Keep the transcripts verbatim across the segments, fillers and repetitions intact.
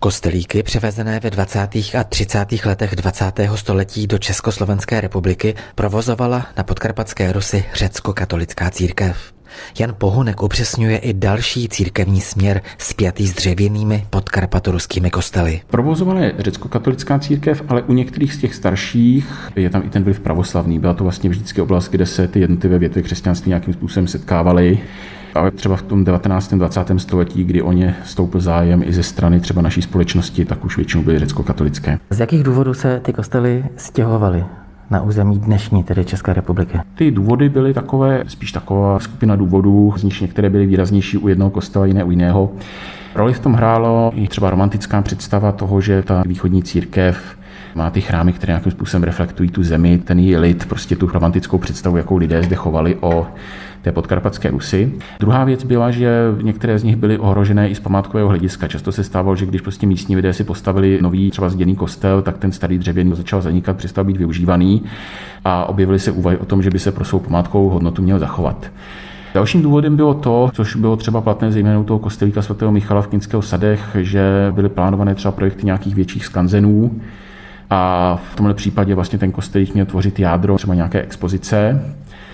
Kostelíky přivezené ve dvacátých a třicátých letech dvacátého století do Československé republiky provozovala na Podkarpatské Rusi řecko-katolická církev. Jan Pohunek upřesňuje i další církevní směr spjatý s dřevěnými podkarpatoruskými kostely. Provozovala je řecko-katolická církev, ale u některých z těch starších je tam i ten vliv pravoslavný. Byla to vlastně vždycky oblast, kde se ty jednotlivé větvy křesťanství nějakým způsobem setkávaly. Ale třeba v tom devatenáctém dvacátém století, kdy o ně stoupil zájem i ze strany třeba naší společnosti, tak už většinou byly řecko-katolické. Z jakých důvodů se ty kostely stěhovaly na území dnešní, tedy České republiky? Ty důvody byly takové, spíš taková skupina důvodů, z nich některé byly výraznější u jednoho kostela, jiné u jiného. Roli v tom hrálo i třeba romantická představa toho, že ta východní církev má ty chrámy, které nějakým způsobem reflektují tu zemi, ten její lid, prostě tu romantickou představu, jakou lidé zde chovali o té podkarpatské Rusy. Druhá věc byla, že některé z nich byly ohrožené i z památkového hlediska. Často se stávalo, že když prostě místní lidé si postavili nový třeba zděný kostel, tak ten starý dřevěný začal zanikat, přestal být využívaný a objevily se úvahy o tom, že by se pro svou památkovou hodnotu měl zachovat. Dalším důvodem bylo to, což bylo třeba platné zejména u toho kostelíka svatého Michala v Kinského Sadech, že byly plánované třeba projekty nějakých větších skanzenů a v tomhle případě vlastně ten kostelík měl tvořit jádro třeba nějaké expozice.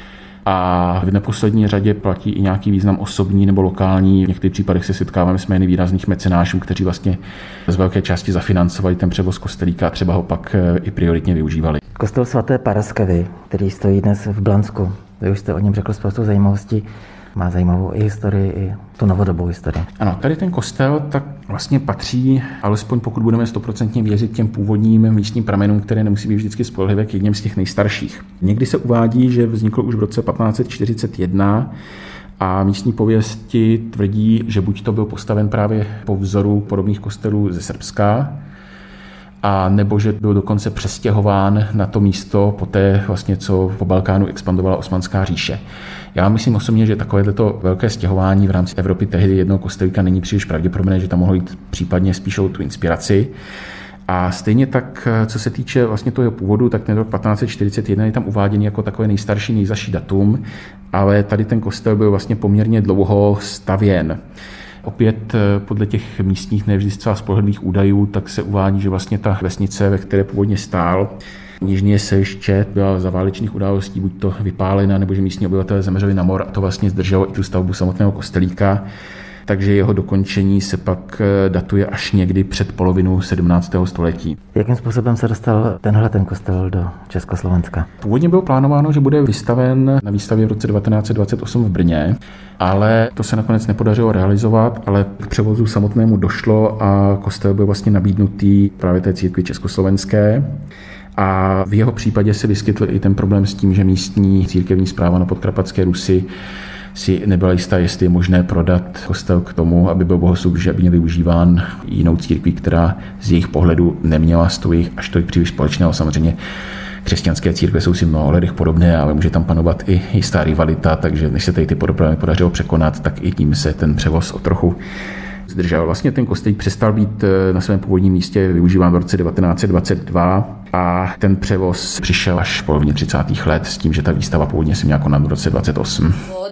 A v neposlední řadě platí i nějaký význam osobní nebo lokální. V některých případech se setkáváme s jmény výrazných mecenášů, kteří vlastně z velké části zafinancovali ten převoz kostelíka a třeba ho pak i prioritně využívali. Kostel svaté Paraskevy, který stojí dnes v Blansku, vy už jste o něm řekl spoustu zajímavostí, má zajímavou i historii, i tu novodobou historii. Ano, tady ten kostel tak vlastně patří, alespoň pokud budeme stoprocentně věřit těm původním místním pramenům, které nemusí být vždycky spolehlivé, k jedním z těch nejstarších. Někdy se uvádí, že vznikl už v roce patnáct set čtyřicet jedna a místní pověsti tvrdí, že buď to byl postaven právě po vzoru podobných kostelů ze Srbska, a nebo že byl dokonce přestěhován na to místo poté, vlastně, co po Balkánu expandovala Osmanská říše. Já myslím osobně, že takovéto velké stěhování v rámci Evropy tehdy jednoho kostelíka není příliš pravděpodobné, že tam mohlo jít případně spíš o tu inspiraci. A stejně tak, co se týče vlastně toho původu, tak ten rok patnáct set čtyřicet jedna je tam uváděný jako takové nejstarší, nejzazší datum, ale tady ten kostel byl vlastně poměrně dlouho stavěn. Opět podle těch místních nevždy zcela spolehlivých údajů, tak se uvádí, že vlastně ta vesnice, ve které původně stál, Nižně Sejště, byla za válečných událostí buď to vypálena, nebo že místní obyvatelé zemřeli na mor a to vlastně zdrželo i tu stavbu samotného kostelíka. Takže jeho dokončení se pak datuje až někdy před polovinu sedmnáctého století. Jakým způsobem se dostal tenhle ten kostel do Československa? Původně bylo plánováno, že bude vystaven na výstavě v roce devatenáct set dvacet osm v Brně, ale to se nakonec nepodařilo realizovat, ale k převozu samotnému došlo a kostel byl vlastně nabídnutý právě té církvi československé. A v jeho případě se vyskytl i ten problém s tím, že místní církevní správa na Podkarpatské Rusi si nebyla jistá, jestli je možné prodat kostel k tomu, aby byl bohoslužebně využíván jinou církví, která z jejich pohledu neměla s tou jejich až tolik příliš společného. Samozřejmě křesťanské církve jsou si v mnoha ohledech podobné, ale může tam panovat i jistá rivalita, takže než se tady ty problémy podařilo překonat, tak i tím se ten převoz o trochu zdržel. Vlastně ten kostelík přestal být na svém původním místě využíván v roce devatenáct set dvacet dva a ten převoz přišel až v polovině třicátých let s tím, že ta výstava původně se měla konat v roce dvacet osm.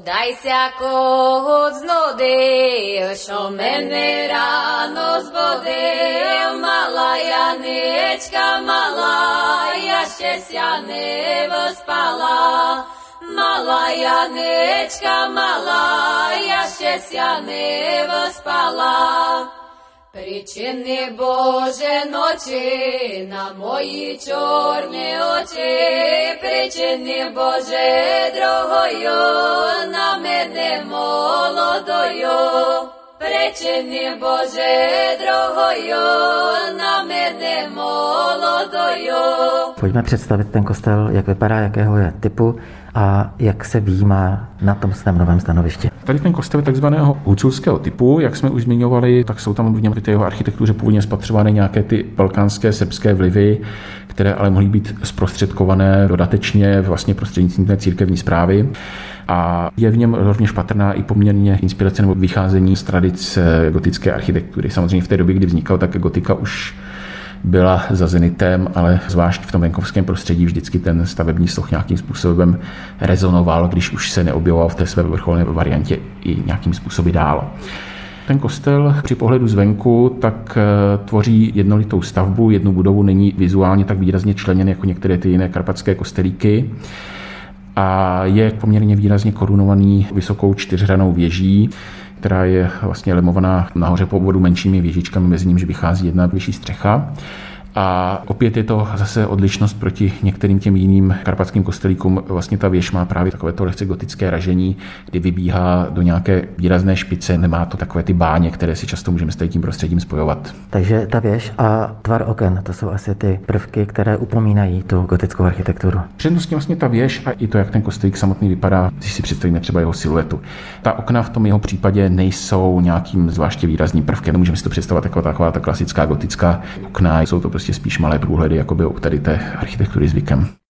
Mala Janečka, malá, já štěstя nevyspala. Причини, Боже, ночі на мої чорні очі, причини, Боже, дорогою, на мене молодою, причини, Боже, дорогою, на мене молодою. Pojďme představit ten kostel, jak vypadá, jakého je typu a jak se výjímá na tom svém novém stanovišti. Tady ten kostel je takzvaného huculského typu, jak jsme už zmiňovali, tak jsou tam v něm té jeho architektuře původně spatřovány nějaké ty balkánské srbské vlivy, které ale mohly být zprostředkované dodatečně vlastně prostřednictvím té církevní správy. A je v něm rovněž patrná i poměrně inspirace nebo vycházení z tradic gotické architektury. Samozřejmě v té době, kdy vznikal, tak gotika už byla za zenitem, ale zvlášť v tom venkovském prostředí vždycky ten stavební sloh nějakým způsobem rezonoval, když už se neobjevoval v té své vrcholné variantě i nějakým způsobem dál. Ten kostel při pohledu zvenku tak tvoří jednolitou stavbu, jednu budovu, není vizuálně tak výrazně členěn jako některé ty jiné karpatské kostelíky a je poměrně výrazně korunovaný vysokou čtyřhrannou věží, která je vlastně lemovaná nahoře po obvodu menšími věžičkami, mezi nimiž vychází jedna vyšší střecha. A opět je to zase odlišnost proti některým těm jiným karpatským kostelíkům. Vlastně ta věž má právě takové to lehce gotické ražení, kdy vybíhá do nějaké výrazné špice, nemá to takové ty báně, které si často můžeme s tím prostředím spojovat. Takže ta věž a tvar oken, to jsou asi ty prvky, které upomínají tu gotickou architekturu. Přednostně vlastně ta věž a i to, jak ten kostelík samotný vypadá, když si představíme třeba jeho siluetu. Ta okna v tom jeho případě nejsou nějakým zvláště výrazným prvkem. Nemůžeme si to představovat jako taková ta klasická gotická okna, jsou to prostě spíš malé průhledy, jako by u tady té architektury zvykem.